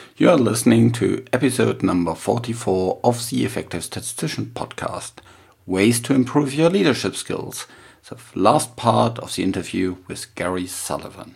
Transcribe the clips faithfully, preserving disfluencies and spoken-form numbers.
You are listening to episode number forty-four of the Effective Statistician podcast, Ways to Improve Your Leadership Skills, the last part of the interview with Gary Sullivan.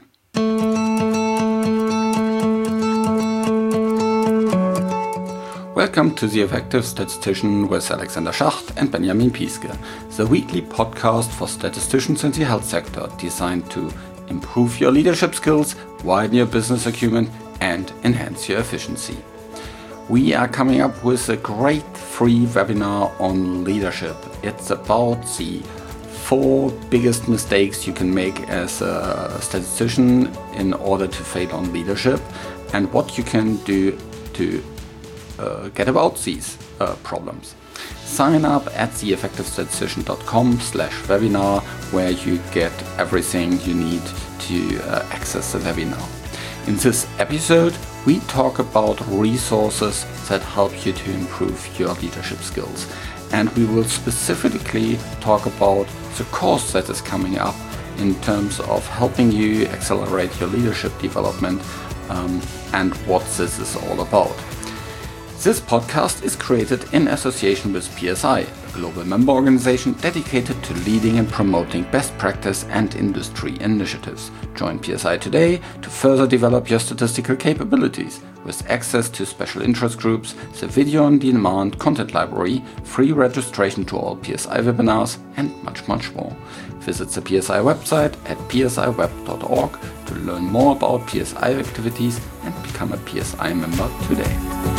Welcome to the Effective Statistician with Alexander Schacht and Benjamin Piske, the weekly podcast for statisticians in the health sector designed to improve your leadership skills, widen your business acumen, and enhance your efficiency. We are coming up with a great free webinar on leadership. It's about the four biggest mistakes you can make as a statistician in order to fail on leadership and what you can do to uh, get about these uh, problems. Sign up at theeffectivestatistician.com slash webinar where you get everything you need to uh, access the webinar. In this episode, we talk about resources that help you to improve your leadership skills. And we will specifically talk about the course that is coming up in terms of helping you accelerate your leadership development um, and what this is all about. This podcast is created in association with P S I, a global member organization dedicated to leading and promoting best practice and industry initiatives. Join P S I today to further develop your statistical capabilities with access to special interest groups, the video-on-demand content library, free registration to all P S I webinars, and much, much more. Visit the P S I website at p s i web dot org to learn more about P S I activities and become a P S I member today.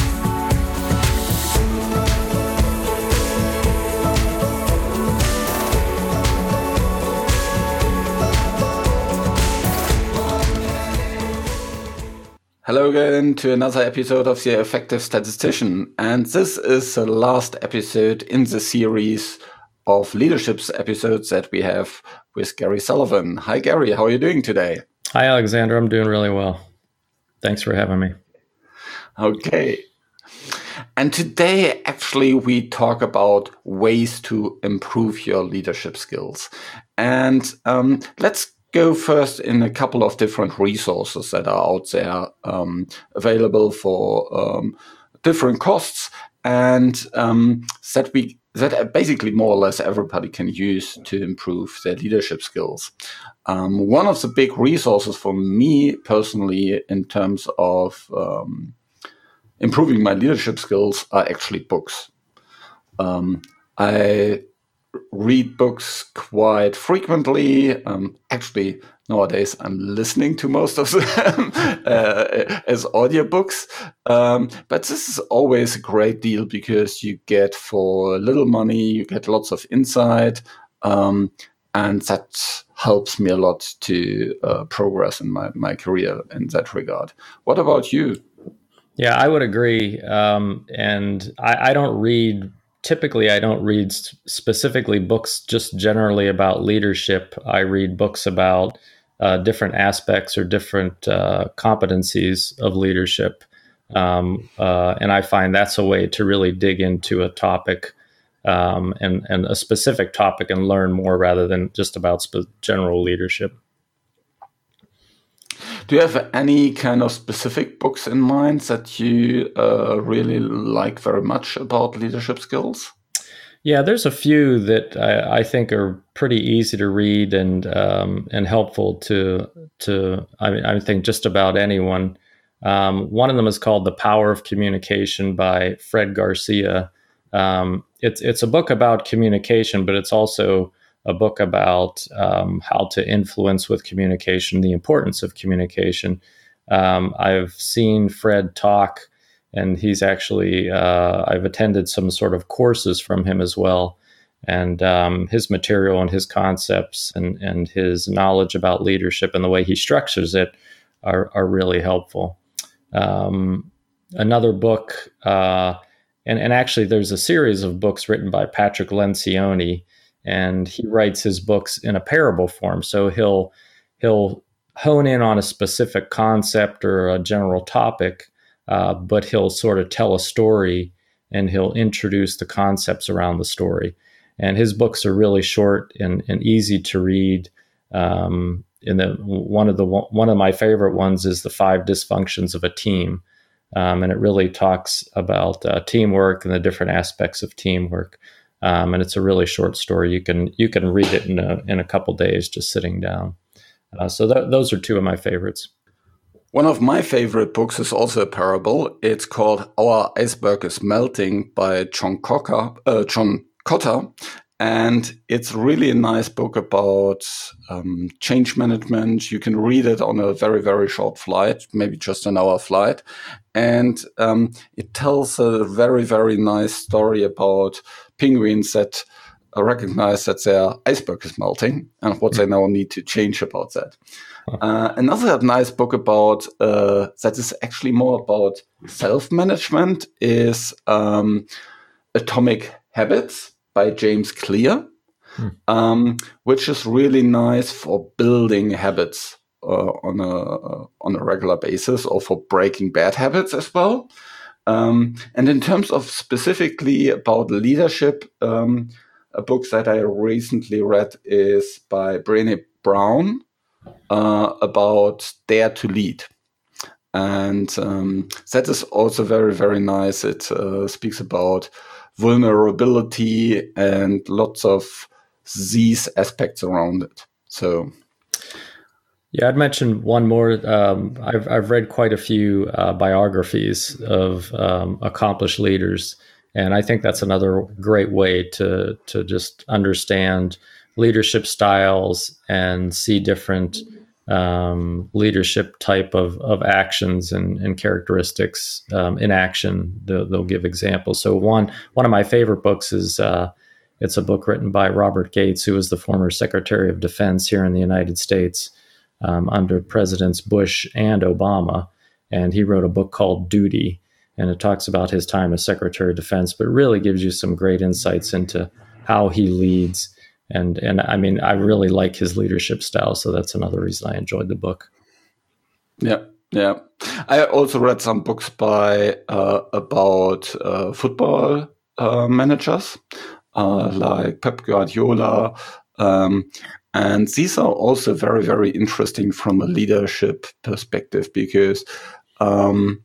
Hello again to another episode of the Effective Statistician, and this is the last episode in the series of leadership episodes that we have with Gary Sullivan. Hi Gary, how are you doing today? Hi Alexander, I'm doing really well. Thanks for having me. Okay. And today actually we talk about ways to improve your leadership skills. And um, let's go first in a couple of different resources that are out there um, available for um, different costs and um, that we that basically more or less everybody can use to improve their leadership skills. Um, one of the big resources for me personally in terms of um, improving my leadership skills are actually books. Um, I read books quite frequently. Um, actually, nowadays I'm listening to most of them uh, as audiobooks. Um, but this is always a great deal because you get for little money, you get lots of insight, um, and that helps me a lot to uh, progress in my, my career in that regard. What about you? Yeah, I would agree. Um, and I, I don't read Typically, I don't read specifically books just generally about leadership. I read books about uh, different aspects or different uh, competencies of leadership. Um, uh, and I find that's a way to really dig into a topic um, and, and a specific topic and learn more rather than just about sp- general leadership. Do you have any kind of specific books in mind that you uh, really like very much about leadership skills? Yeah, there's a few that I, I think are pretty easy to read and um, and helpful to to I mean I think just about anyone. Um, one of them is called The Power of Communication by Fred Garcia. Um, it's it's a book about communication, but it's also a book about um, how to influence with communication, the importance of communication. Um, I've seen Fred talk, and he's actually, uh, I've attended some sort of courses from him as well. And um, his material and his concepts and, and his knowledge about leadership and the way he structures it are, are really helpful. Um, another book, uh, and, and actually there's a series of books written by Patrick Lencioni, and he writes his books in a parable form. So he'll he'll hone in on a specific concept or a general topic, uh, but he'll sort of tell a story and he'll introduce the concepts around the story. And his books are really short and, and easy to read. Um, and the one of the one of my favorite ones is The Five Dysfunctions of a Team. Um, and it really talks about uh, teamwork and the different aspects of teamwork. Um, and it's a really short story. You can you can read it in a in a couple days just sitting down. Uh, so th- those are two of my favorites. One of my favorite books is also a parable. It's called Our Iceberg is Melting by John Cocker, uh, John Cotter. And it's really a nice book about um, change management. You can read it on a very, very short flight, maybe just an hour flight. And um, it tells a very, very nice story about penguins that recognize that their iceberg is melting and what they now need to change about that. Uh, another nice book about uh, that is actually more about self-management is um, Atomic Habits by James Clear, hmm. um, which is really nice for building habits uh, on a uh, on a regular basis, or for breaking bad habits as well. Um, and in terms of specifically about leadership, um, a book that I recently read is by Brené Brown uh, about Dare to Lead. And um, that is also very, very nice. It uh, speaks about vulnerability and lots of these aspects around it. So, yeah, I'd mention one more. Um, I've I've read quite a few uh, biographies of um, accomplished leaders, and I think that's another great way to to just understand leadership styles and see different um, leadership type of of actions and, and characteristics um, in action. They'll, they'll give examples. So one one of my favorite books is uh, it's a book written by Robert Gates, who was the former Secretary of Defense here in the United States um, under Presidents Bush and Obama, and he wrote a book called Duty, and it talks about his time as Secretary of Defense, but really gives you some great insights into how he leads. And and I mean, I really like his leadership style, so that's another reason I enjoyed the book. Yeah, yeah. I also read some books by uh, about uh, football uh, managers, uh, like Pep Guardiola, um, and these are also very, very interesting from a leadership perspective, because um,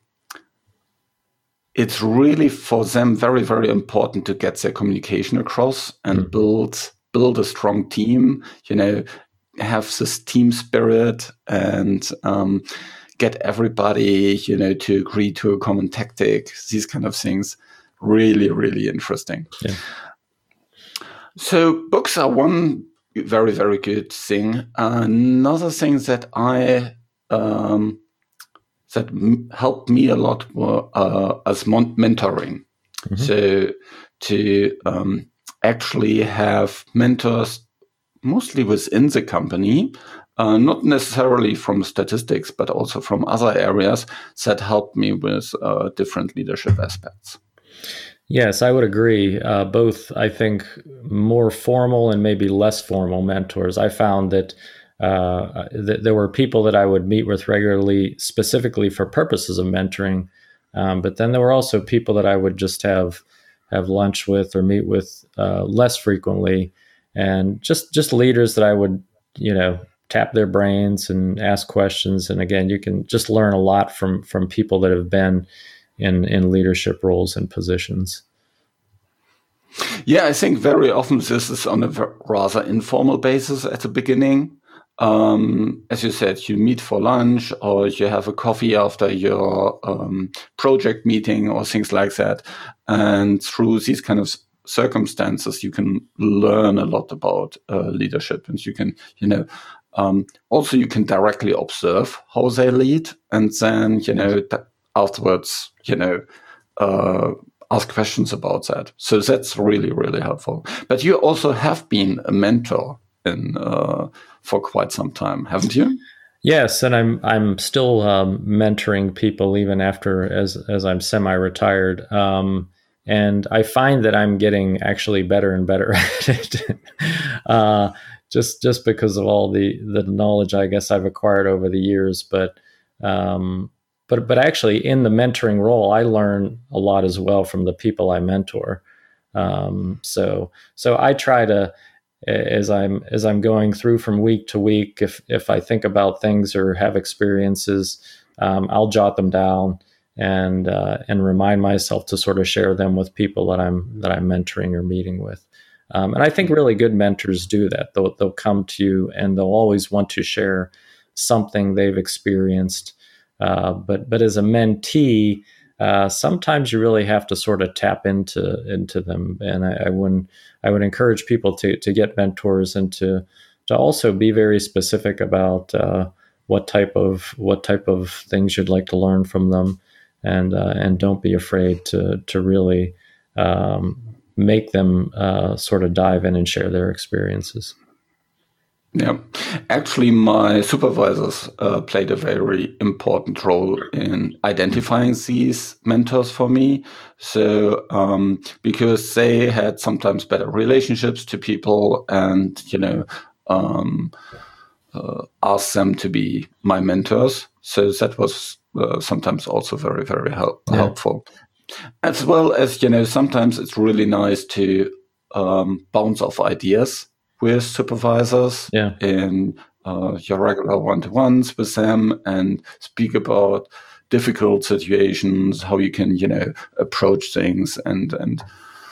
it's really for them very, very important to get their communication across and mm-hmm. build. build a strong team, you know, have this team spirit and um, get everybody, you know, to agree to a common tactic, these kind of things. Really, really interesting. Yeah. So books are one very, very good thing. Another thing that I, um, that m- helped me a lot were uh, as mon- mentoring. Mm-hmm. So to, um, actually have mentors mostly within the company, uh, not necessarily from statistics, but also from other areas that help me with uh, different leadership aspects. Yes, I would agree. Uh, both, I think, more formal and maybe less formal mentors. I found that uh, th- there were people that I would meet with regularly, specifically for purposes of mentoring. Um, but then there were also people that I would just have have lunch with or meet with uh, less frequently, and just just leaders that I would, you know, tap their brains and ask questions. And again, you can just learn a lot from from people that have been in in leadership roles and positions. Yeah, I think very often this is on a rather informal basis at the beginning. Um, as you said, you meet for lunch or you have a coffee after your um, project meeting or things like that. And through these kind of circumstances, you can learn a lot about uh, leadership, and you can, you know, um, also you can directly observe how they lead, and then, you know, th- afterwards, you know, uh, ask questions about that. So that's really, really helpful. But you also have been a mentor in uh, for quite some time, haven't you? Yes, and I'm I'm still um, mentoring people even after as as I'm semi-retired, um, and I find that I'm getting actually better and better at it. uh, just just because of all the the knowledge I guess I've acquired over the years, but um, but but actually in the mentoring role, I learn a lot as well from the people I mentor. Um, so so I try to. As I'm as I'm going through from week to week, if if I think about things or have experiences, um, I'll jot them down and uh, and remind myself to sort of share them with people that I'm that I'm mentoring or meeting with. Um, and I think really good mentors do that. They'll they'll come to you and they'll always want to share something they've experienced. Uh, but but as a mentee, uh, sometimes you really have to sort of tap into into them. And I, I would I would encourage people to to get mentors and to to also be very specific about uh, what type of what type of things you'd like to learn from them, and uh, and don't be afraid to to really um, make them uh, sort of dive in and share their experiences. Yeah, actually, my supervisors uh, played a very important role in identifying these mentors for me. So, um, because they had sometimes better relationships to people, and you know, um, uh, asked them to be my mentors. So that was uh, sometimes also very, very help- yeah. helpful. As well as, you know, sometimes it's really nice to um, bounce off ideas with supervisors yeah. in uh, your regular one-to-ones with them and speak about difficult situations, how you can, you know, approach things. And, and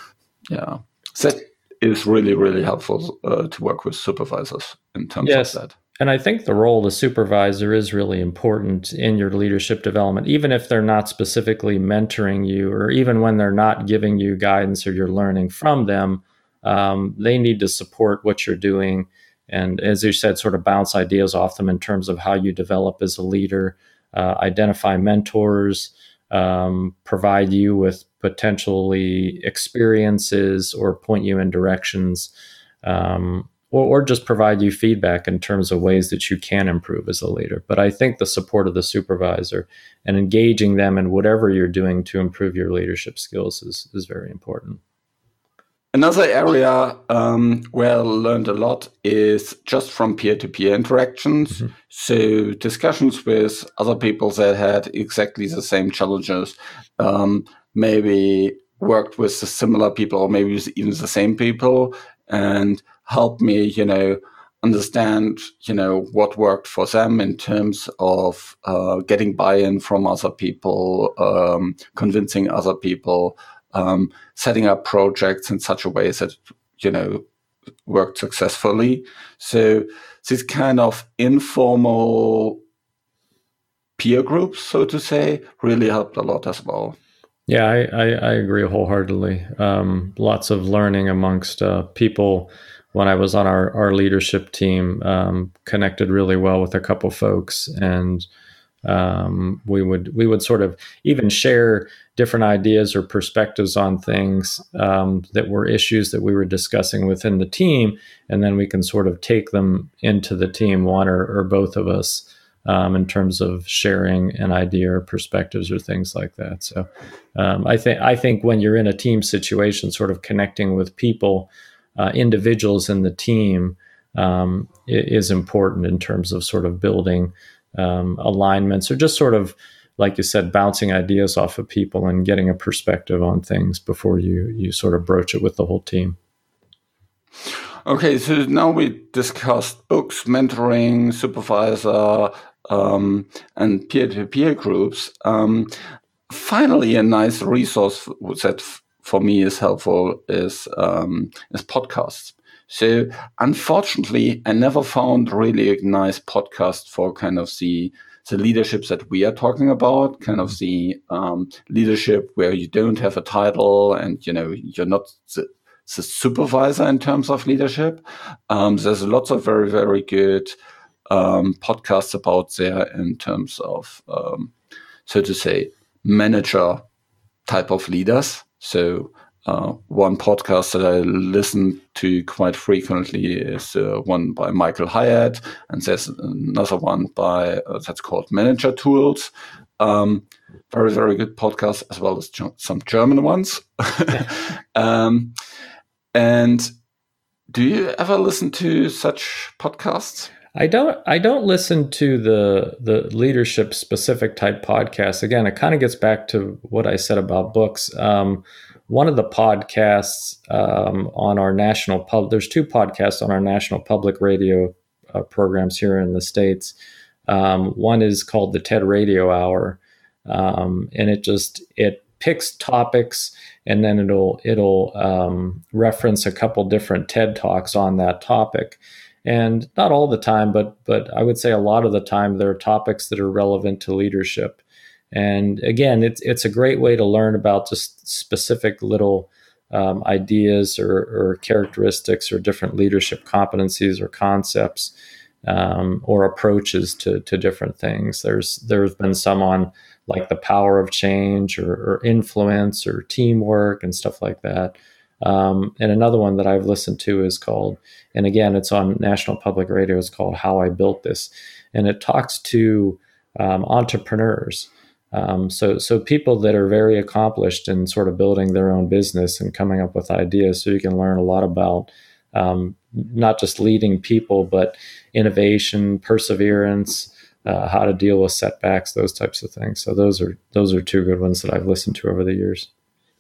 yeah, that is really, really helpful uh, to work with supervisors in terms yes. of that. And I think the role of the supervisor is really important in your leadership development, even if they're not specifically mentoring you, or even when they're not giving you guidance or you're learning from them. Um, they need to support what you're doing. And as you said, sort of bounce ideas off them in terms of how you develop as a leader, uh, identify mentors, um, provide you with potentially experiences or point you in directions, um, or, or just provide you feedback in terms of ways that you can improve as a leader. But I think the support of the supervisor and engaging them in whatever you're doing to improve your leadership skills is, is very important. Another area um, where I learned a lot is just from peer-to-peer interactions. Mm-hmm. So discussions with other people that had exactly the same challenges, um, maybe worked with the similar people or maybe even the same people, and helped me, you know, understand, you know, what worked for them in terms of uh, getting buy-in from other people, um, convincing other people, Um, setting up projects in such a way that, you know, worked successfully. So this kind of informal peer groups, so to say, really helped a lot as well. Yeah, I, I, I agree wholeheartedly. Um, lots of learning amongst uh, people. When I was on our, our leadership team, um, connected really well with a couple folks, and um, we would we would sort of even share different ideas or perspectives on things um, that were issues that we were discussing within the team, and then we can sort of take them into the team, one or, or both of us, um, in terms of sharing an idea or perspectives or things like that. So um, I think I think when you're in a team situation, sort of connecting with people, uh, individuals in the team, um, is important in terms of sort of building Um, alignments, or just sort of, like you said, bouncing ideas off of people and getting a perspective on things before you you sort of broach it with the whole team. Okay, so now we discussed books, mentoring, supervisor, um, and peer-to-peer groups. Um, finally, a nice resource that f- for me is helpful is um, is podcasts. So unfortunately, I never found really a nice podcast for kind of the the leaderships that we are talking about, kind of the um, leadership where you don't have a title and, you know, you're not the, the supervisor in terms of leadership. Um, there's lots of very, very good um, podcasts about there in terms of, um, so to say, manager type of leaders. So Uh, one podcast that I listen to quite frequently is uh, one by Michael Hyatt, and there's another one by uh, that's called Manager Tools. Um, very, very good podcast, as well as ge- some German ones. um, and do you ever listen to such podcasts? I don't. I don't listen to the the leadership specific type podcasts. Again, it kind of gets back to what I said about books. Um, One of the podcasts um, on our national pub, there's two podcasts on our national public radio uh, programs here in the States. Um, one is called the TED Radio Hour, um, and it just it picks topics, and then it'll it'll um, reference a couple different TED Talks on that topic. And not all the time, but but I would say a lot of the time there are topics that are relevant to leadership. And again, it's it's a great way to learn about just specific little um, ideas or, or characteristics or different leadership competencies or concepts um, or approaches to to different things. There's there's been some on like the power of change or, or influence or teamwork and stuff like that. Um, and another one that I've listened to is called, and again, it's on National Public Radio, it's called How I Built This. And it talks to um, entrepreneurs. Um, so, so people that are very accomplished in sort of building their own business and coming up with ideas. So you can learn a lot about um, not just leading people, but innovation, perseverance, uh, how to deal with setbacks, those types of things. So those are, those are two good ones that I've listened to over the years.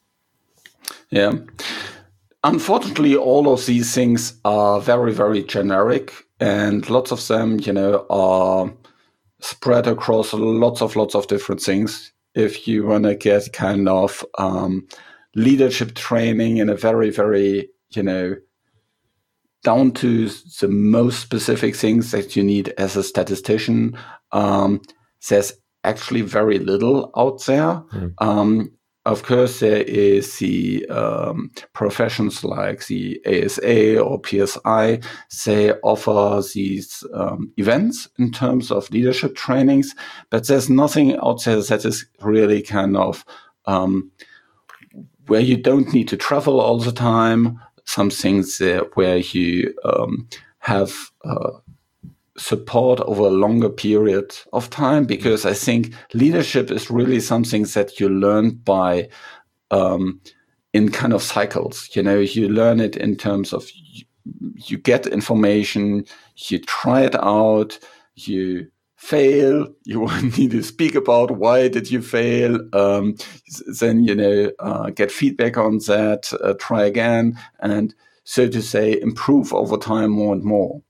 Yeah. Unfortunately, all of these things are very, very generic, and lots of them, you know, are spread across lots of, lots of different things. If you want to get kind of um, leadership training in a very, very, you know, down to the most specific things that you need as a statistician, um, there's actually very little out there. Mm. Um, Of course, there is the um, professions like the A S A or P S I. They offer these um, events in terms of leadership trainings, but there's nothing out there that is really kind of um, where you don't need to travel all the time. Some things uh, where you um, have uh, support over a longer period of time, because I think leadership is really something that you learn by um, in kind of cycles. You know, you learn it in terms of you, you get information, you try it out, you fail, you need to speak about why did you fail, um, then, you know, uh, get feedback on that, uh, try again, and so to say, improve over time more and more.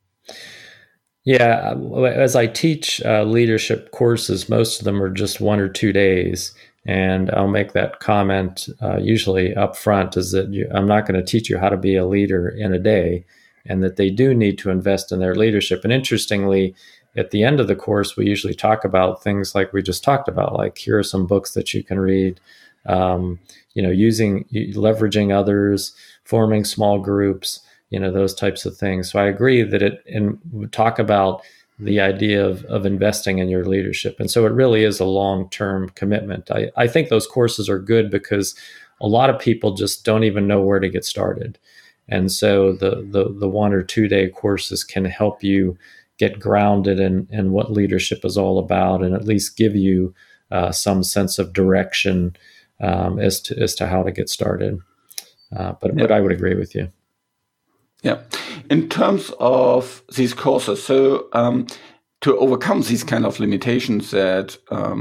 Yeah, as I teach uh, leadership courses, most of them are just one or two days. And I'll make that comment uh, usually up front, is that you, I'm not going to teach you how to be a leader in a day, and that they do need to invest in their leadership. And interestingly, at the end of the course, we usually talk about things like we just talked about, like here are some books that you can read, um, you know, using, leveraging others, forming small groups, you know, those types of things. So I agree that it, and we talk about the idea of, of investing in your leadership. And so it really is a long-term commitment. I, I think those courses are good because a lot of people just don't even know where to get started. And so the the, the one or two day courses can help you get grounded in, in what leadership is all about, and at least give you uh, some sense of direction um, as to as to how to get started. Uh, but, yeah. but I would agree with you. Yeah. In terms of these courses, so um, to overcome these kind of limitations that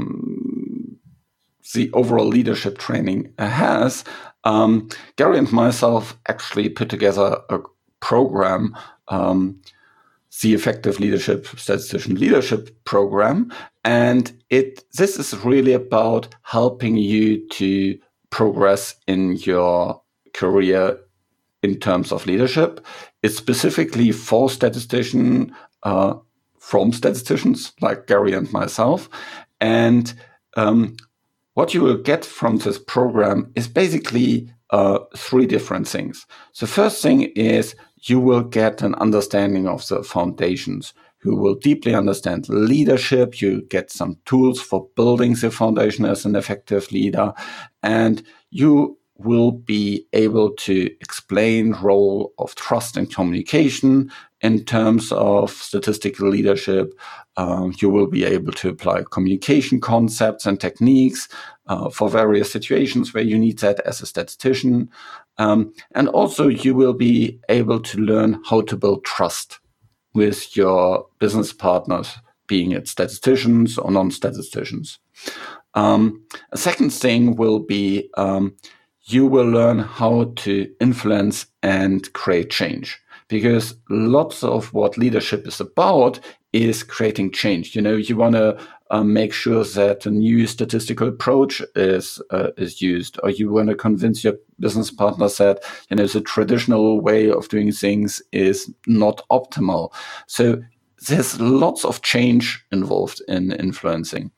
um, the overall leadership training has, um, Gary and myself actually put together a program, um, the Effective Leadership Statistician Leadership Program. And it this is really about helping you to progress in your career in terms of leadership. It's specifically for statistician, uh, from statisticians like Gary and myself. And um, what you will get from this program is basically uh, three different things. The first thing is you will get an understanding of the foundations. You will deeply understand leadership. You get some tools for building the foundation as an effective leader. And you will be able to explain role of trust and communication in terms of statistical leadership. Um, you will be able to apply communication concepts and techniques uh, for various situations where you need that as a statistician. Um, and also you will be able to learn how to build trust with your business partners, being it statisticians or non-statisticians. Um, a second thing will be um, you will learn how to influence and create change, because lots of what leadership is about is creating change. You know, you want to uh, make sure that a new statistical approach is uh, is used, or you want to convince your business partners that, you know, the traditional way of doing things is not optimal. So there's lots of change involved in influencing.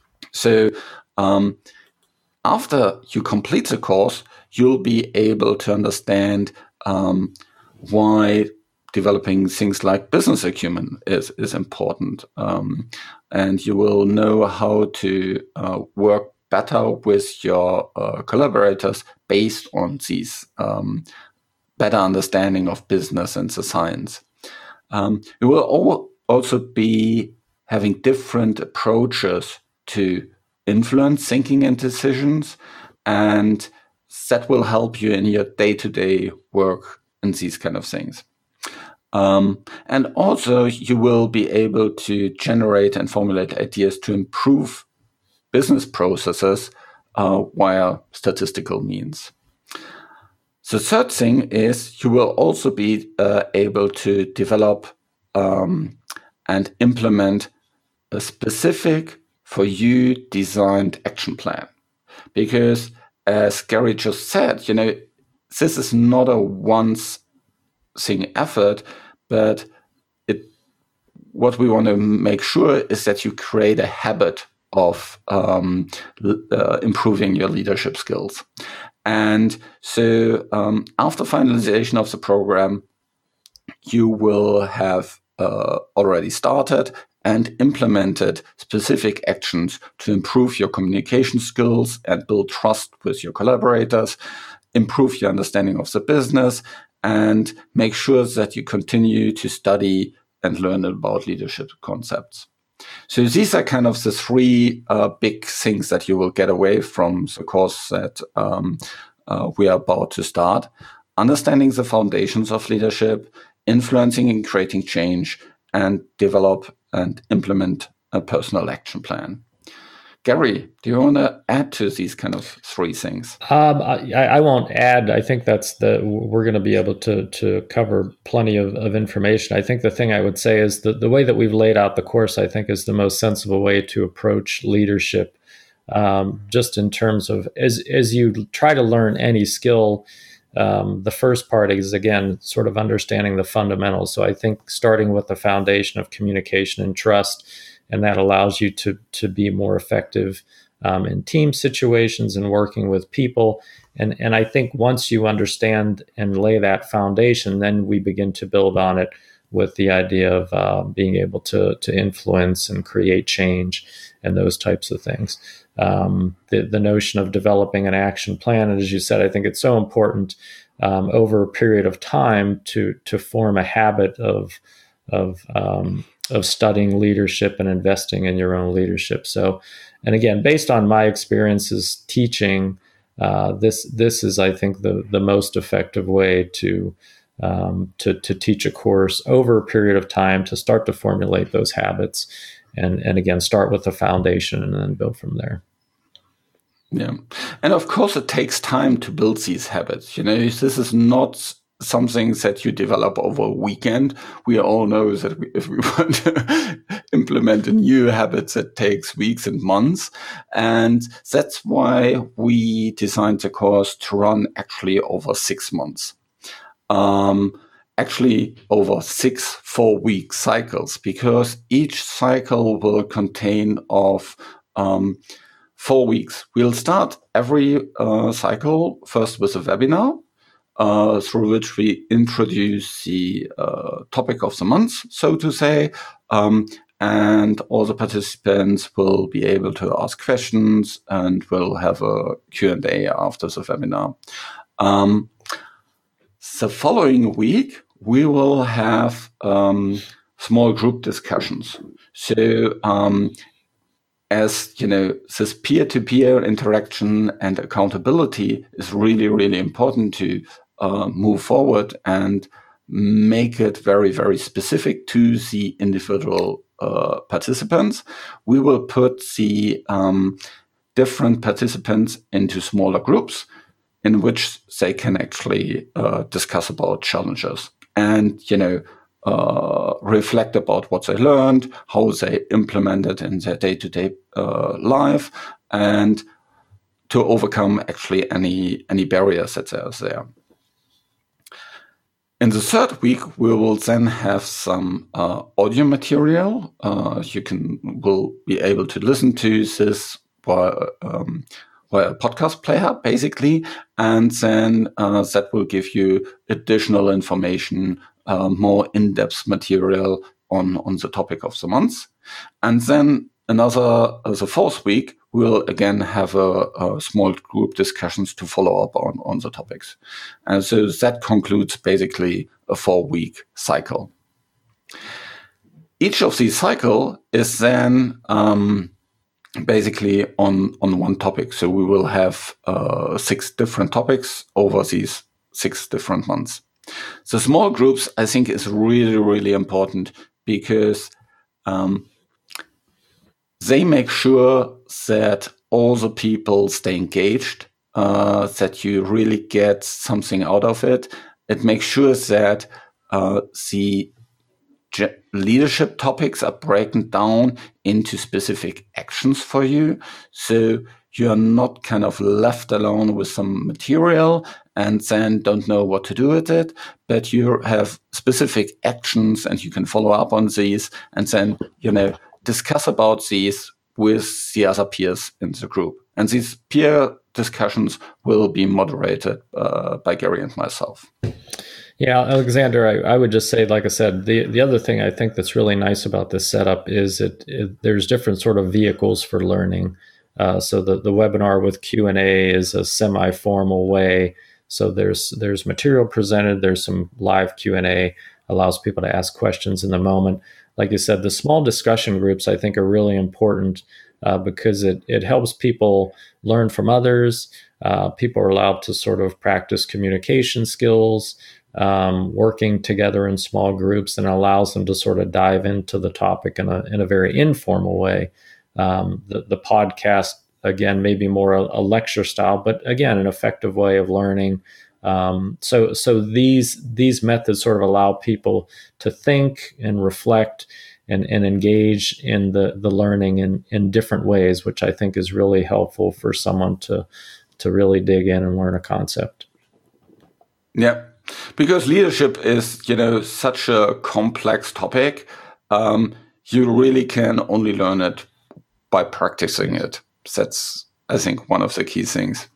So um, after you complete the course, you'll be able to understand um, why developing things like business acumen is, is important. Um, and you will know how to uh, work better with your uh, collaborators based on these um, better understanding of business and the science. Um, you will all also be having different approaches to influence thinking and decisions, and that will help you in your day-to-day work and these kind of things. Um, and also, you will be able to generate and formulate ideas to improve business processes uh, via statistical means. The third thing is you will also be uh, able to develop um, and implement a specific for you designed action plan. Because as Gary just said, you know, this is not a once thing effort, but it, what we want to make sure is that you create a habit of um, uh, improving your leadership skills. And so um, after finalization of the program, you will have uh, already started and implemented specific actions to improve your communication skills and build trust with your collaborators, improve your understanding of the business, and make sure that you continue to study and learn about leadership concepts. So these are kind of the three uh, big things that you will get away from the course that um, uh, we are about to start. Understanding the foundations of leadership, influencing and creating change, and develop and implement a personal action plan. Gary, do you want to add to these kind of three things? Um, I, I won't add. I think that's the we're going to be able to to cover plenty of, of information. I think the thing I would say is that the way that we've laid out the course, I think, is the most sensible way to approach leadership. Um, just in terms of as as you try to learn any skill, um, the first part is, again, sort of understanding the fundamentals. So I think starting with the foundation of communication and trust, and that allows you to to be more effective um, in team situations and working with people. And and I think once you understand and lay that foundation, then we begin to build on it with the idea of uh, being able to to influence and create change and those types of things. Um, the, the notion of developing an action plan, and as you said, I think it's so important um, over a period of time to to form a habit of of um, of studying leadership and investing in your own leadership. So, and again, based on my experiences teaching, uh, this this is, I think, the the most effective way to um, to to teach a course over a period of time, to start to formulate those habits, and and again, start with the foundation and then build from there. Yeah, and of course, it takes time to build these habits. You know, this is not something that you develop over a weekend. We all know that we, if we want to implement a new habit, that takes weeks and months. And that's why we designed the course to run actually over six months. Um, actually over six four-week cycles, because each cycle will contain of um, four weeks. We'll start every uh, cycle first with a webinar, Uh, through which we introduce the uh, topic of the month, so to say, um, and all the participants will be able to ask questions, and we'll have a Q and A after the webinar. Um, the following week, we will have um, small group discussions. So, um, as you know, this peer-to-peer interaction and accountability is really, really important to Uh, move forward and make it very, very specific to the individual uh, participants. We will put the um, different participants into smaller groups in which they can actually uh, discuss about challenges. And, you know, uh, reflect about what they learned, how they implement it in their day-to-day uh, life, and to overcome actually any any barriers that are there. In the third week, we will then have some uh, audio material. Uh, you can will be able to listen to this via, um, via a podcast player, basically, and then uh, that will give you additional information, uh, more in-depth material on, on the topic of the month. And then another, uh, the fourth week, we'll again have a, a small group discussions to follow up on, on the topics. And so that concludes basically a four-week cycle. Each of these cycle is then um, basically on, on one topic. So we will have uh, six different topics over these six different months. The small groups, I think, is really, really important because um, they make sure that all the people stay engaged, uh, that you really get something out of it. It makes sure that uh, the ge- leadership topics are broken down into specific actions for you. So you're not kind of left alone with some material and then don't know what to do with it, but you have specific actions and you can follow up on these and then, you know, discuss about these with the other peers in the group. And these peer discussions will be moderated uh, by Gary and myself. Yeah, Alexander, I, I would just say, like I said, the, the other thing I think that's really nice about this setup is it, it there's different sort of vehicles for learning. Uh, so the, the webinar with Q and A is a semi-formal way. So there's there's material presented, there's some live Q and A, allows people to ask questions in the moment. Like you said, the small discussion groups, I think, are really important uh, because it, it helps people learn from others. Uh, people are allowed to sort of practice communication skills, um, working together in small groups, and allows them to sort of dive into the topic in a, in a very informal way. Um, the, the podcast, again, maybe more a, a lecture style, but again, an effective way of learning. Um, so, so these these methods sort of allow people to think and reflect and, and engage in the, the learning in, in different ways, which I think is really helpful for someone to to really dig in and learn a concept. Yeah, because leadership is, you know, such a complex topic. Um, you really can only learn it by practicing it. That's, I think, one of the key things.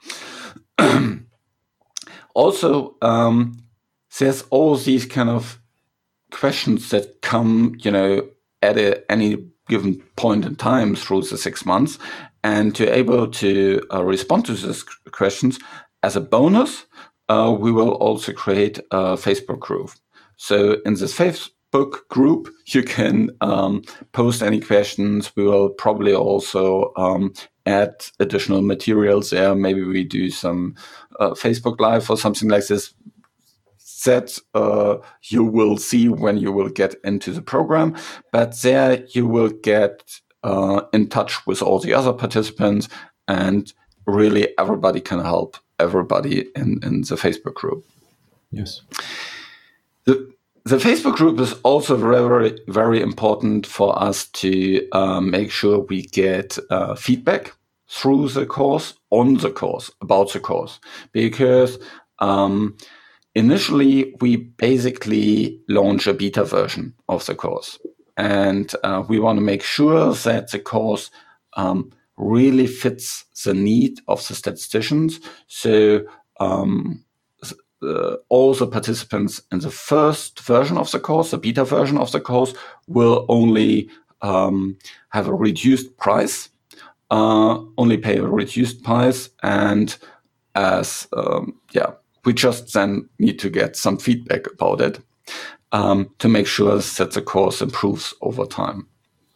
Also, um, there's all these kind of questions that come, you know, at a, any given point in time through the six months. And to able to uh, respond to these questions, as a bonus, uh, we will also create a Facebook group. So in this Facebook group, you can um, post any questions. We will probably also um, add additional materials there. Maybe we do some uh, Facebook Live or something like this that uh, you will see when you will get into the program. But there you will get uh, in touch with all the other participants, and really everybody can help everybody in, in the Facebook group. Yes. The, the Facebook group is also very, very important for us to uh, make sure we get uh, feedback through the course, on the course, about the course. Because um, initially, we basically launch a beta version of the course. And uh, we want to make sure that the course um, really fits the need of the statisticians. So um, uh, all the participants in the first version of the course, the beta version of the course, will only um, have a reduced price, uh, only pay a reduced price. And as, um, yeah, we just then need to get some feedback about it um, to make sure that the course improves over time.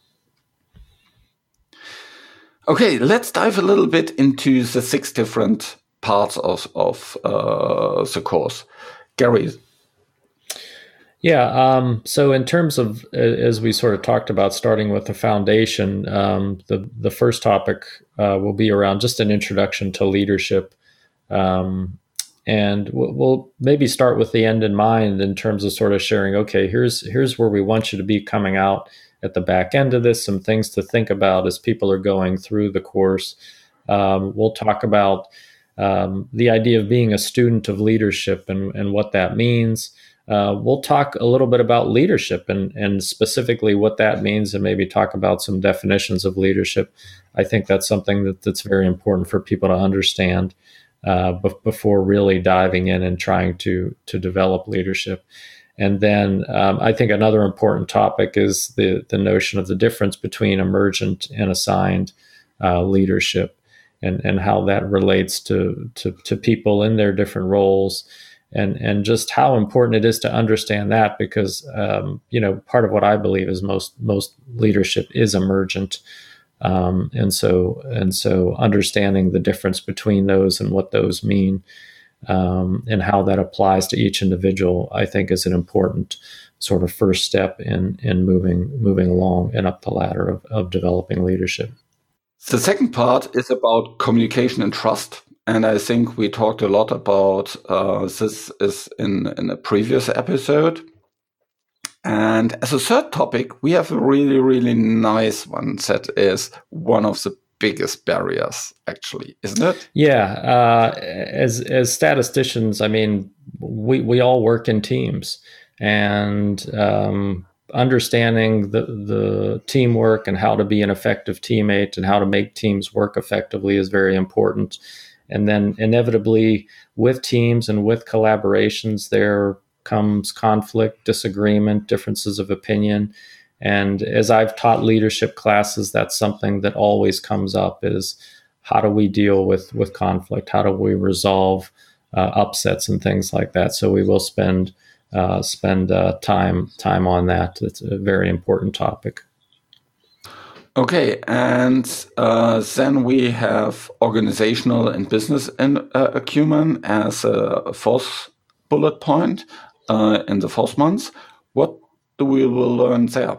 Okay, let's dive a little bit into the six different parts of, of uh, the course. Gary. Yeah, um, so in terms of, as we sort of talked about, starting with the foundation, um, the, the first topic uh, will be around just an introduction to leadership. Um, and we'll, we'll maybe start with the end in mind in terms of sort of sharing, okay, here's here's where we want you to be coming out at the back end of this, some things to think about as people are going through the course. Um, we'll talk about um, the idea of being a student of leadership and, and what that means. Uh, we'll talk a little bit about leadership and, and specifically what that means, and maybe talk about some definitions of leadership. I think that's something that, that's very important for people to understand uh, b- before really diving in and trying to, to develop leadership. And then um, I think another important topic is the, the notion of the difference between emergent and assigned uh, leadership, and, and how that relates to, to, to people in their different roles, and, and just how important it is to understand that, because, um, you know, part of what I believe is most, most leadership is emergent. Um, and so, and so understanding the difference between those and what those mean, um, and how that applies to each individual, I think is an important sort of first step in, in moving, moving along and up the ladder of, of developing leadership. The second part is about communication and trust. And I think we talked a lot about uh, this is in, in a previous episode. And as a third topic, we have a really, really nice one that is one of the biggest barriers, actually, isn't it? Yeah. Uh, as as statisticians, I mean, we, we all work in teams, and um, understanding the, the teamwork and how to be an effective teammate and how to make teams work effectively is very important. And then inevitably with teams and with collaborations, there comes conflict, disagreement, differences of opinion. And as I've taught leadership classes, that's something that always comes up is how do we deal with, with conflict? How do we resolve uh, upsets and things like that? So we will spend uh, spend uh, time time on that. It's a very important topic. Okay, and uh, then we have organizational and business in, uh, acumen as a fourth bullet point uh, in the fourth month. What do we will learn there?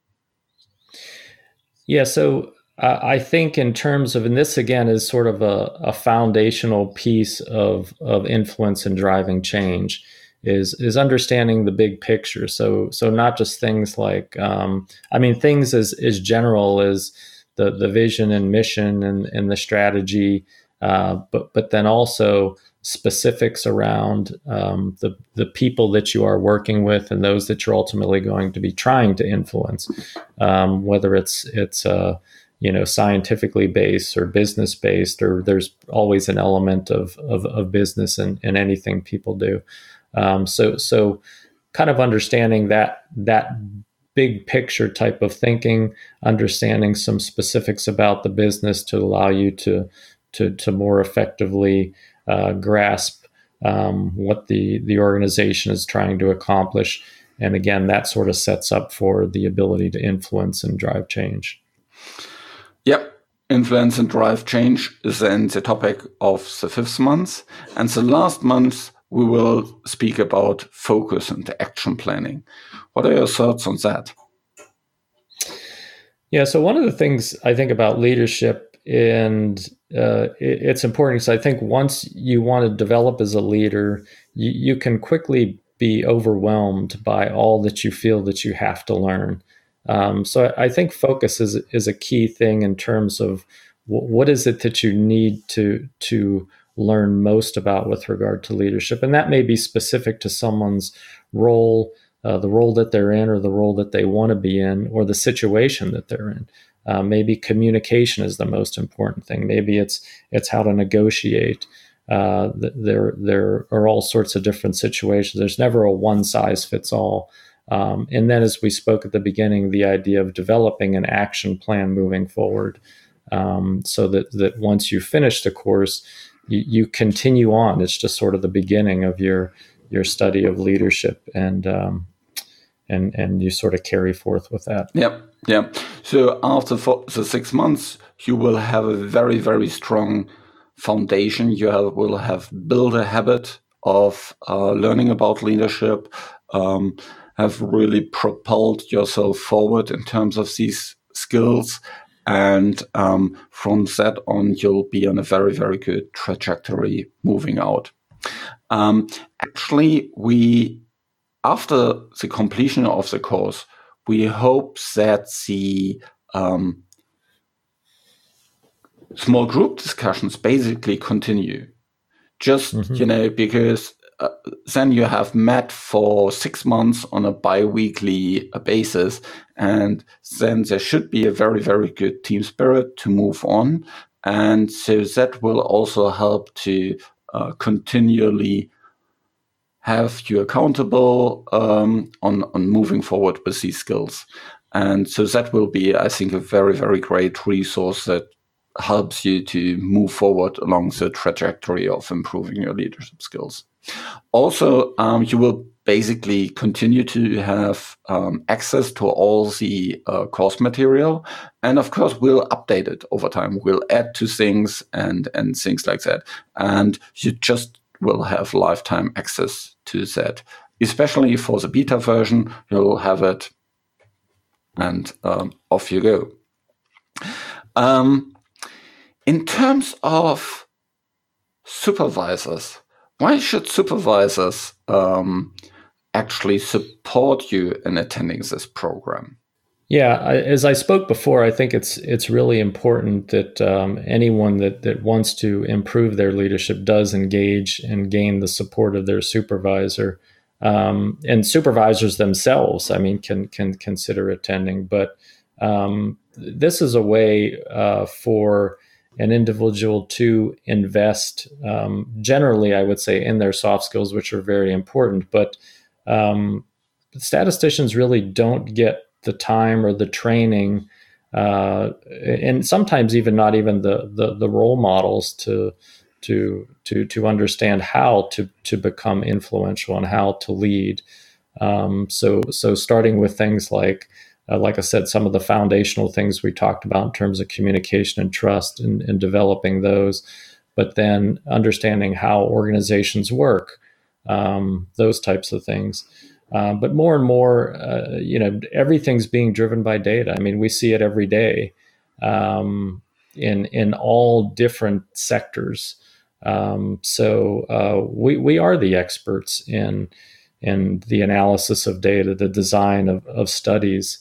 Yeah, so uh, I think in terms of, and this again is sort of a, a foundational piece of, of influence and driving change, is is understanding the big picture. So so not just things like, um, I mean, things as, as general as the, the vision and mission and, and the strategy, uh, but but then also specifics around um, the, the people that you are working with and those that you're ultimately going to be trying to influence, um, whether it's it's uh, you know, scientifically based or business based, or there's always an element of of, of business in, in anything people do. Um, so, so kind of understanding that, that big picture type of thinking, understanding some specifics about the business to allow you to, to, to more effectively, uh, grasp, um, what the, the organization is trying to accomplish. And again, that sort of sets up for the ability to influence and drive change. Yep. Influence and drive change is then the topic of the fifth month. And the last month, we will speak about focus and action planning. What are your thoughts on that? Yeah, so one of the things I think about leadership, and uh, it, it's important because I think once you want to develop as a leader, you, you can quickly be overwhelmed by all that you feel that you have to learn. Um, so I think focus is is a key thing in terms of w- what is it that you need to to learn most about with regard to leadership. And that may be specific to someone's role, uh, the role that they're in, or the role that they want to be in, or the situation that they're in. Uh, maybe communication is the most important thing. Maybe it's it's how to negotiate. Uh, there, there are all sorts of different situations. There's never a one size fits all. Um, and then, as we spoke at the beginning, the idea of developing an action plan moving forward, um, so that, that once you finish the course, you, you continue on. It's just sort of the beginning of your your study of leadership, and um, and and you sort of carry forth with that. Yep, yep. So after four, the six months, you will have a very, very strong foundation. You have, will have built a habit of uh, learning about leadership. Um, have really propelled yourself forward in terms of these skills. And um, from that on, you'll be on a very, very good trajectory moving out. Um, actually, we after the completion of the course, we hope that the um, small group discussions basically continue. Just, mm-hmm. you know, because uh, then you have met for six months on a bi-weekly basis, and then there should be a very, very good team spirit to move on. And so that will also help to uh, continually have you accountable um, on, on moving forward with these skills. And so that will be, I think, a very, very great resource that helps you to move forward along the trajectory of improving your leadership skills. Also, um, you will basically continue to have um, access to all the uh, course material. And of course, we'll update it over time. We'll add to things and, and things like that. And you just will have lifetime access to that. Especially for the beta version, you'll have it and um, off you go. Um, in terms of supervisors, why should supervisors um, actually support you in attending this program? Yeah, I, as I spoke before, I think it's it's really important that um, anyone that, that wants to improve their leadership does engage and gain the support of their supervisor. Um, and supervisors themselves, I mean, can can consider attending. But um, this is a way uh, for an individual to invest, um, generally, I would say, in their soft skills, which are very important. But um, statisticians really don't get the time or the training, uh, and sometimes even not even the, the the role models to to to to understand how to to become influential and how to lead. Um, so so starting with things like, uh, like I said, some of the foundational things we talked about in terms of communication and trust, and, and developing those, but then understanding how organizations work, um, those types of things. Uh, but more and more, uh, you know, everything's being driven by data. I mean, we see it every day um, in in all different sectors. Um, so uh, we we are the experts in in the analysis of data, the design of, of studies.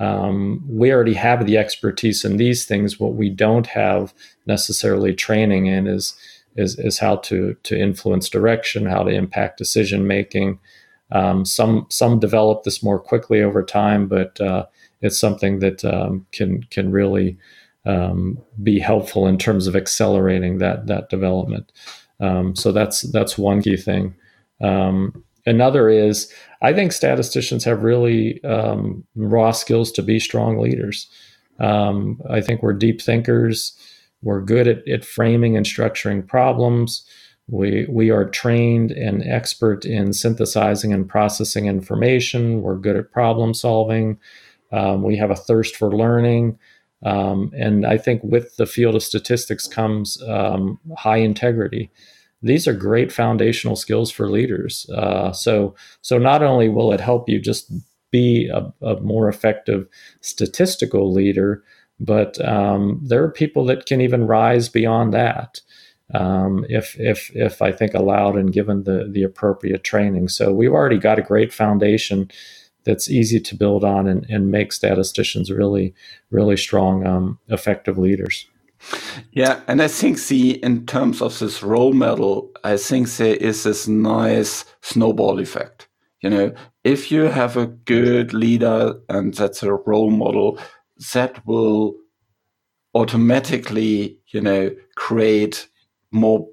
Um, we already have the expertise in these things. What we don't have necessarily training in is is is how to to influence direction, how to impact decision making. Um, some some develop this more quickly over time, but uh, it's something that um, can can really um, be helpful in terms of accelerating that that development. Um, so that's that's one key thing. Um, another is, I think statisticians have really um, raw skills to be strong leaders. Um, I think we're deep thinkers. We're good at, at framing and structuring problems. We we are trained and expert in synthesizing and processing information. We're good at problem solving. Um, we have a thirst for learning. Um, and I think with the field of statistics comes um, high integrity. These are great foundational skills for leaders. Uh, so so not only will it help you just be a, a more effective statistical leader, but um, there are people that can even rise beyond that. Um, if if if I think allowed and given the the appropriate training. So we've already got a great foundation that's easy to build on and, and make statisticians really, really strong, um, effective leaders. Yeah, and I think the in terms of this role model, I think there is this nice snowball effect. You know, if you have a good leader and that's a role model, that will automatically, you know, create more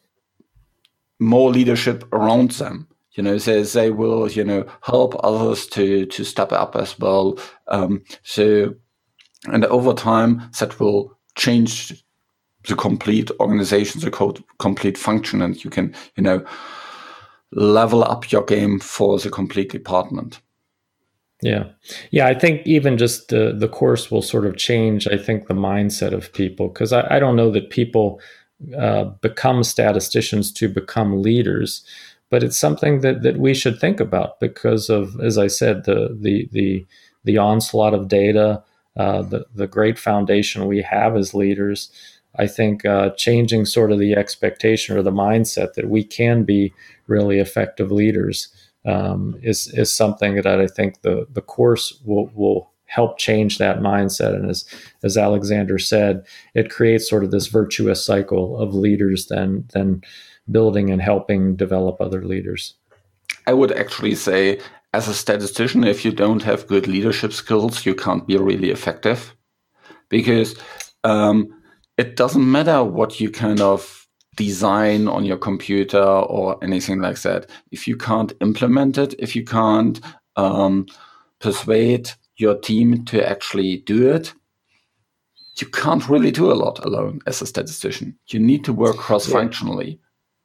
more leadership around them. You know, they, they will, you know, help others to to step up as well. Um, so, and over time, that will change the complete organization, the co- complete function, and you can, you know, level up your game for the complete department. Yeah. Yeah, I think even just the, the course will sort of change, I think, the mindset of people, because I, I don't know that people uh, become statisticians to become leaders, but it's something that, that we should think about because of, as I said, the the the, the onslaught of data, uh, the, the great foundation we have as leaders. I think uh, changing sort of the expectation or the mindset that we can be really effective leaders um, is is something that I think the the course will will help change that mindset. And as as Alexander said, it creates sort of this virtuous cycle of leaders then then building and helping develop other leaders. I would actually say, as a statistician, if you don't have good leadership skills, you can't be really effective, because um, it doesn't matter what you kind of design on your computer or anything like that. If you can't implement it, if you can't um, persuade your team to actually do it, you can't really do a lot alone as a statistician. You need to work cross-functionally.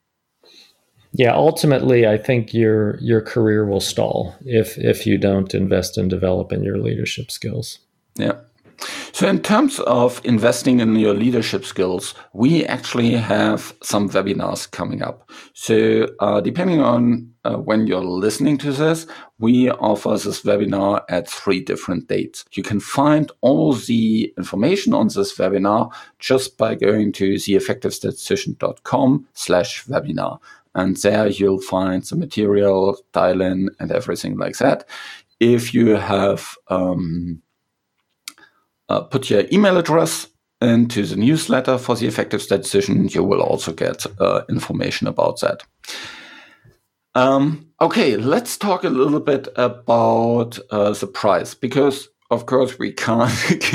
Yeah, ultimately, I think your your career will stall if if you don't invest in developing your leadership skills. Yeah. So in terms of investing in your leadership skills, we actually have some webinars coming up. So uh, depending on uh, when you're listening to this, we offer this webinar at three different dates. You can find all the information on this webinar just by going to theeffectivestatistician.com slash webinar. And there you'll find the material, dial-in, and everything like that. If you have um, uh, put your email address into the newsletter for The Effective Statistician, you will also get uh, information about that. Um, okay, let's talk a little bit about uh, the price, because, of course, we can't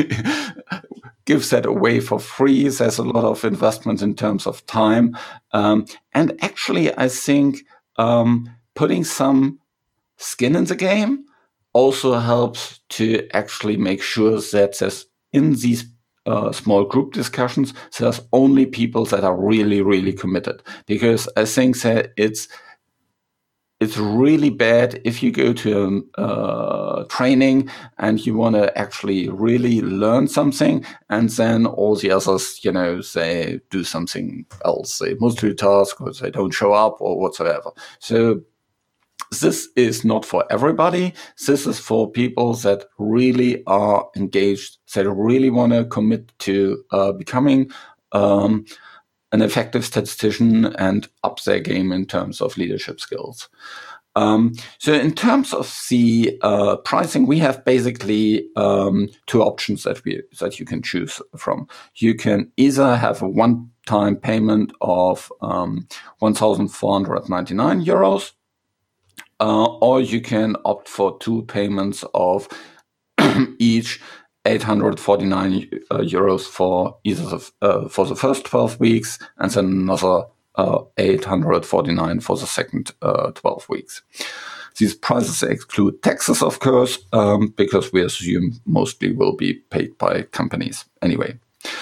give that away for free. There's a lot of investment in terms of time. Um, and actually, I think um, putting some skin in the game also helps to actually make sure that there's in these uh, small group discussions, there's only people that are really, really committed. Because I think that it's It's really bad if you go to a uh, training and you want to actually really learn something, and then all the others, you know, they do something else. They multitask or they don't show up or whatsoever. So this is not for everybody. This is for people that really are engaged, that really want to commit to uh, becoming um, an effective statistician and up their game in terms of leadership skills. Um, so in terms of the uh, pricing, we have basically um, two options that we that you can choose from. You can either have a one-time payment of um, one thousand four hundred ninety-nine euros, uh, or you can opt for two payments of each eight hundred forty-nine uh, euros for either the, uh, for the first twelve weeks, and then another uh, eight hundred forty-nine for the second uh, twelve weeks. These prices exclude taxes, of course, um, because we assume mostly will be paid by companies anyway.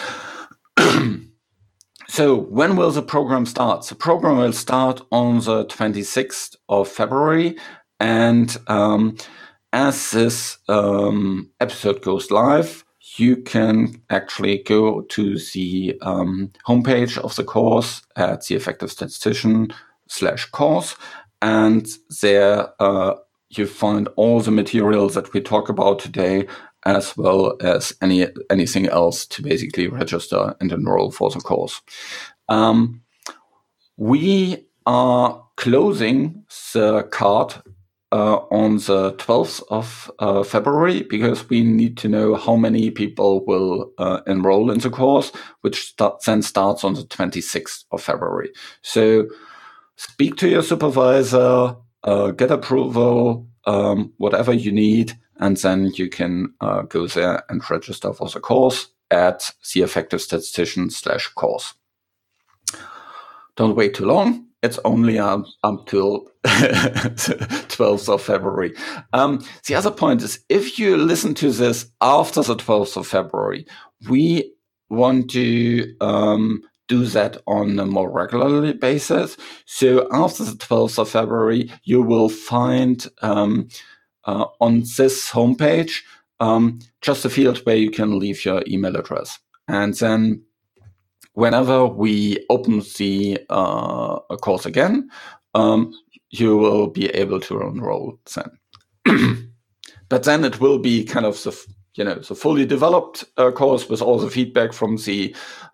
So when will the program start? The program will start on the twenty-sixth of February, and um, as this um, episode goes live, you can actually go to the um, homepage of the course at the effective statistician slash course, and there uh, you find all the materials that we talk about today, as well as any anything else to basically register and enroll for the course. Um, we are closing the card Uh, on the twelfth of uh, February, because we need to know how many people will uh, enroll in the course, which start, then starts on the twenty-sixth of February. So speak to your supervisor, uh, get approval, um, whatever you need, and then you can uh, go there and register for the course at the effective statistician slash course. Don't wait too long. It's only um, until twelfth of February. Um, the other point is, if you listen to this after the twelfth of February, we want to um, do that on a more regular basis. So after the twelfth of February, you will find um, uh, on this homepage um, just a field where you can leave your email address. And then whenever we open the uh, course again, um, you will be able to enroll then. But then it will be kind of the, you know, the fully developed uh, course with all the feedback from the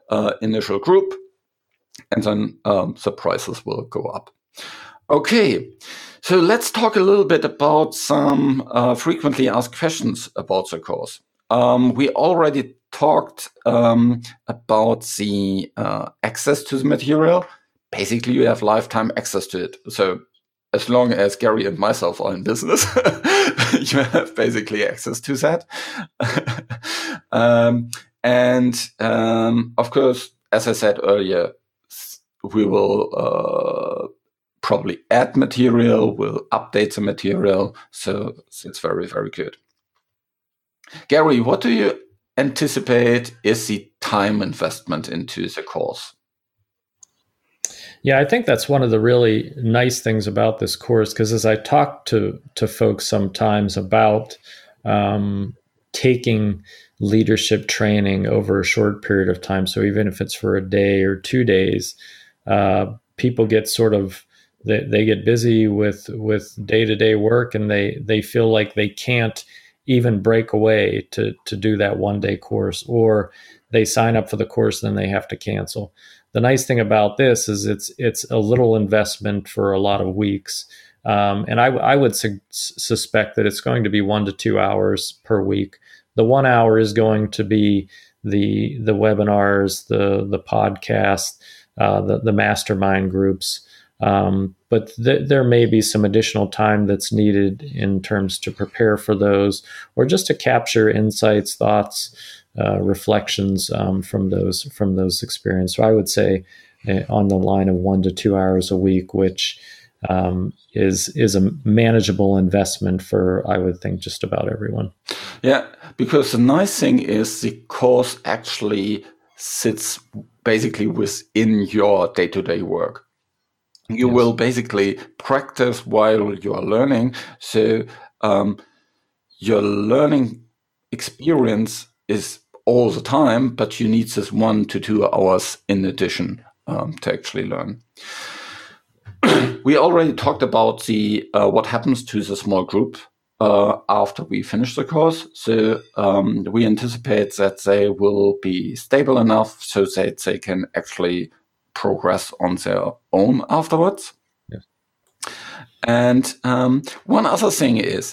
uh, initial group, and then um, the prices will go up. Okay, so let's talk a little bit about some uh, frequently asked questions about the course. Um, we already talked um, about the uh, access to the material. Basically, you have lifetime access to it. So as long as Gary and myself are in business, you have basically access to that. um, and um, of course, as I said earlier, we will uh, probably add material, we'll update the material. So it's very, very good. Gary, what do you anticipate is the time investment into the course? Yeah, I think that's one of the really nice things about this course, because as I talk to, to folks sometimes about um, taking leadership training over a short period of time, so even if it's for a day or two days, uh, people get sort of, they, they get busy with, with day-to-day work, and they, they feel like they can't even break away to, to do that one-day course, or they sign up for the course and then they have to cancel. The nice thing about this is it's it's a little investment for a lot of weeks. Um, and I, I would su- suspect that it's going to be one to two hours per week. The one hour is going to be the the webinars, the the podcast, uh, the, the mastermind groups. Um, but th- there may be some additional time that's needed in terms to prepare for those, or just to capture insights, thoughts, uh, reflections um, from those from those experiences. So I would say uh, on the line of one to two hours a week, which um, is is a manageable investment for, I would think, just about everyone. Yeah, because the nice thing is the course actually sits basically within your day-to-day work. You yes. will basically practice while you are learning. So um, your learning experience is all the time, but you need this one to two hours in addition um, to actually learn. We already talked about the uh, what happens to the small group uh, after we finish the course. So um, we anticipate that they will be stable enough so that they can actually progress on their own afterwards. Yes. And um, one other thing is,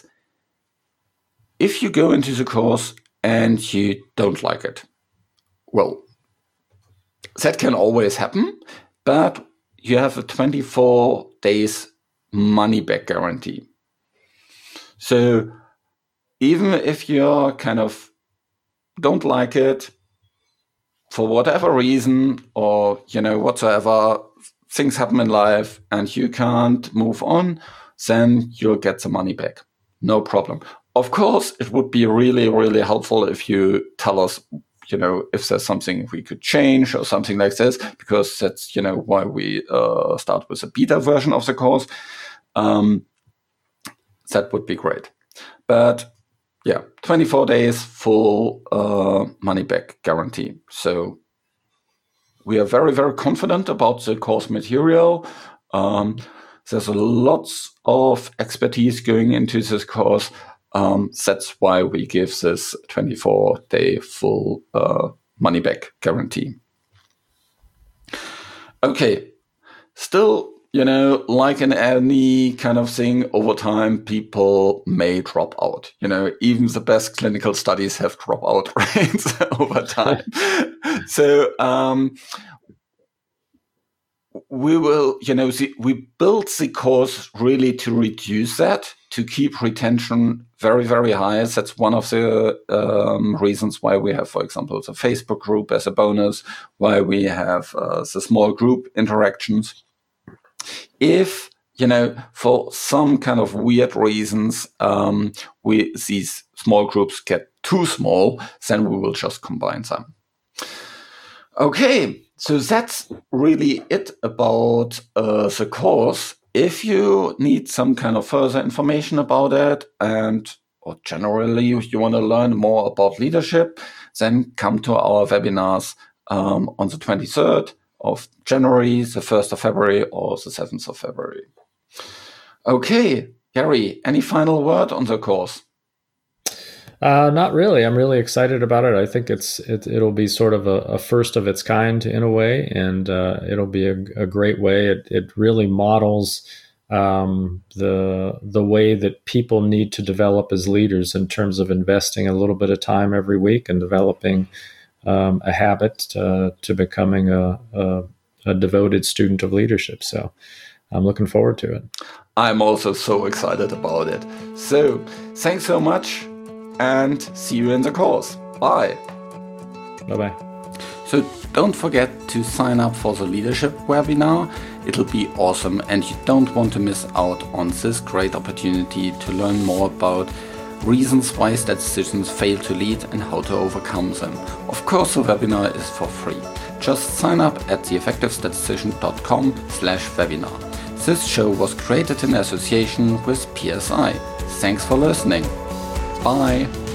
if you go into the course and you don't like it, well, that can always happen, but you have a twenty-four days money back guarantee. So even if you're kind of don't like it for whatever reason, or, you know, whatsoever, things happen in life and you can't move on, then you'll get the money back. No problem. Of course, it would be really, really helpful if you tell us, you know, if there's something we could change or something like this, because that's, you know, why we uh, start with a beta version of the course. Um, that would be great. But yeah, twenty-four days full uh, money back guarantee. So we are very, very confident about the course material. Um, there's a lots of expertise going into this course. Um, that's why we give this twenty-four day full uh, money back guarantee. Okay, still, you know, like in any kind of thing, over time, people may drop out. You know, even the best clinical studies have dropout rates over time. So um, we will, you know, the, we built the course really to reduce that, to keep retention very, very high. That's one of the um, reasons why we have, for example, the Facebook group as a bonus, why we have uh, the small group interactions. If, you know, for some kind of weird reasons, um, we these small groups get too small, then we will just combine them. Okay, so that's really it about uh, the course. If you need some kind of further information about it, and or generally if you want to learn more about leadership, then come to our webinars um, on the twenty-third of January, the first of February, or the seventh of February. Okay, Gary, any final word on the course? Uh, not really. I'm really excited about it. I think it's it, it'll be sort of a, a first of its kind in a way, and uh, it'll be a, a great way. It it really models um, the the way that people need to develop as leaders in terms of investing a little bit of time every week and developing um, a habit uh, to becoming a, a a devoted student of leadership. So I'm looking forward to it. I'm also so excited about it. So thanks so much. And see you in the course. Bye. Bye-bye. So don't forget to sign up for the leadership webinar. It'll be awesome and you don't want to miss out on this great opportunity to learn more about reasons why statisticians fail to lead and how to overcome them. Of course, the webinar is for free. Just sign up at the effective statistician dot com slash webinar. This show was created in association with P S I. Thanks for listening. Bye.